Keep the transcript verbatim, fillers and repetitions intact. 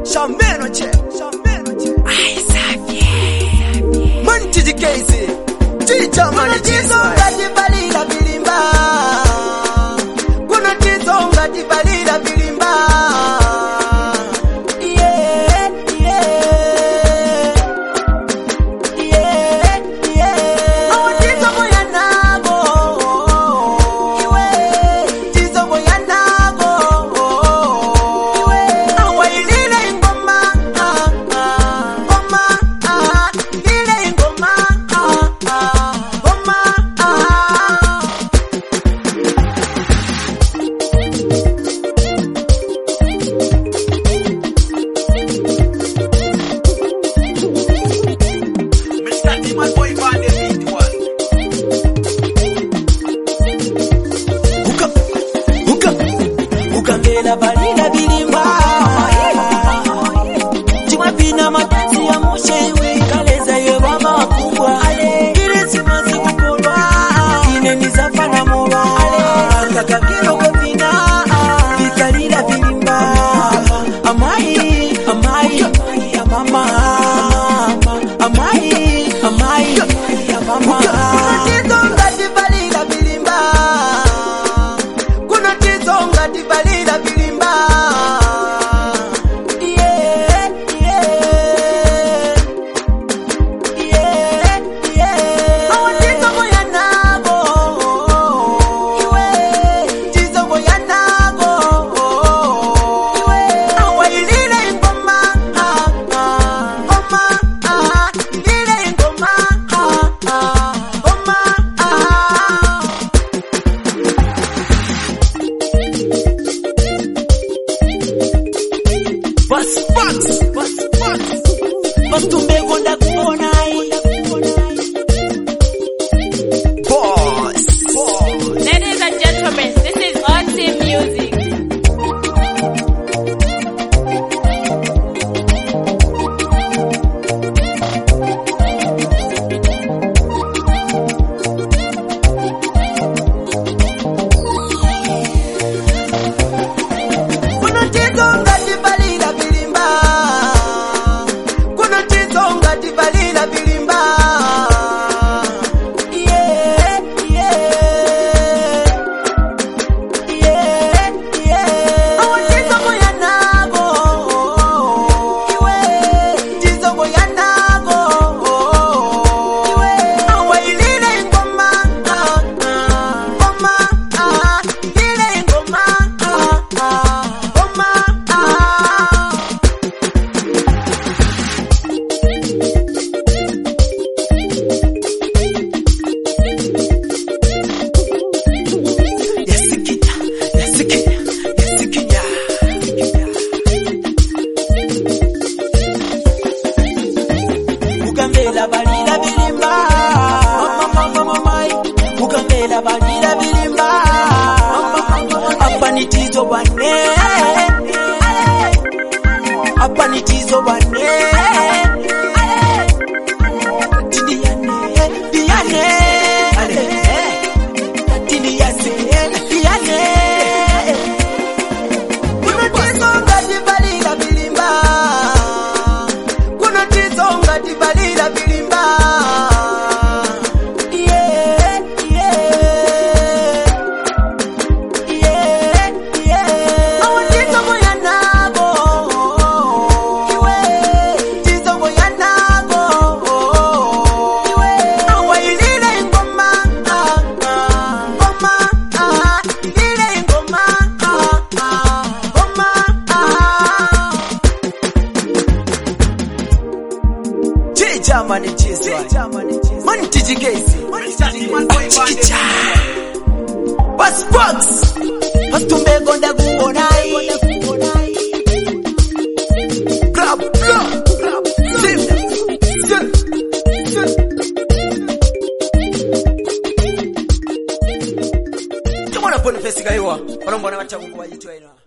Shameno che, Shameno che. Ai safi. Manti di case. Tita mani chisonga di balila bilimba. Kuna chisonga di balila bilimba. Yeah, yeah. Yeah, yeah. Awa chisongo ya nago. Iwe, chisongo ya nago. Iwe, awa ilile ingoma. Ah, ah, ngoma. Ah, ilile ingoma. Ah, ah, ngoma. Ah. Mister T, my boy, find the beat one. Uka, uka, ukangela balila bilimba. Chimapina matanzi ya moshewe kaleza yeba makubwa. Ile simazi kukolwa ine nizafana moba. Kakakilo kopina bikalila bilimba. Amai, amai, amama. Amai, amai, amama. Kuna tizonga tibalila bilimba. Kuna tizonga tibalila bilimba. Yeah, yeah. Yeah, yeah. Awa tizongo ya nago. Iwe, tizongo ya nago. Iwe, awa ilile ingoma. Ah, ah, ngoma. Ah, ilile ingoma. Ah, ah, ngoma. Ah. Bas, bas, bas, bas. Bas tumegonda kuona hii. Boss. Boss. Ladies and gentlemen, this is R T Music. Kuna tizonga tibalila bilimba. Kuna tizonga tibalila bilimba. Yeah, yeah. Yeah, yeah. Awa tizongo ya nago. Iwe, tizongo ya nago. Iwe, awa ilile ingoma. Ah, ah, ngoma. Ah, ilile ingoma. Ah, ah, ngoma. Ah. Yasikita, yasikita, yasikita. Ukambela balila bilimba. Mama, mama, mai. Ukambela balila bilimba. Apa ni tizo wane. Apa ni tizo wane. Tidiane, diane. Tidiase, diane. Kuna tizonga tibalila bilimba. Kuna tizonga tibalila bilimba. Yeah, yeah. Yeah, yeah. Awa tizongo ya nago. Iwe, tizongo ya nago. Iwe, awa ilile ingoma. Ah, ah, ngoma. Ah, ilile ingoma. Ah, ah, ngoma. Ah. Chija mani chiswa. Mani tijikezi. Mister T, my boy, find the beat one. Bas box. Bas tumegonda kuona hii. Grab, grab, grab. Sim, sim, sim. Tumona pone fesi kaiwa. Wala mbona wacha Mungu wajitwa ina.